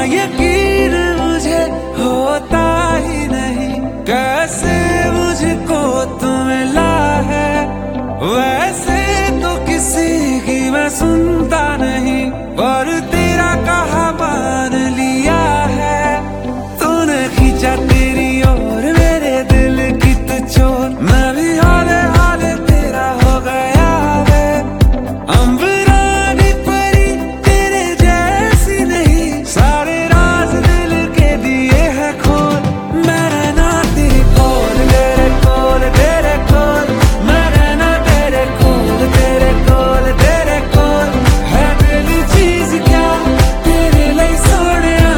यकीन मुझे होता ही नहीं, कैसे मुझको तू मिला है। वैसे तो किसी की मैं सुनता नहीं, पर तेरा कहा मान लिया है। तूने खींचा तेरी ओर मेरे दिल की तू चोर, मैं भी हाले हाले तेरा हो गया वे। अंबरानी परी तेरे जैसी नहीं, सारे राज दिल के दिए हैं खोल। मैं रहना तेरे कोल, तेरे कोल, तेरे कोल। मैं रहना तेरे कोल, तेरे कोल, तेरे कोल। है दिल चीज क्या तेरे लिए सोनिया,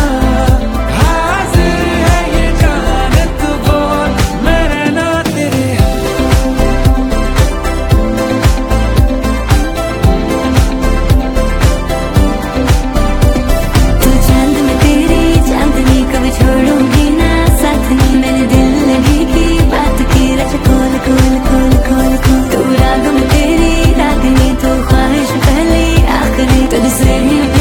हाजिर है ये जान तू बोल। मैं रहना तेरे तू चांद में तेरी चांदनी कभी छोड़ूंगी ना साथ में। मैंने दिल लगी की बात की रच खोल खोल खोल खोल खोल। तू राग में तेरी रागनी, तू ख्वाहिश पहली आखिरी, तुझसे ही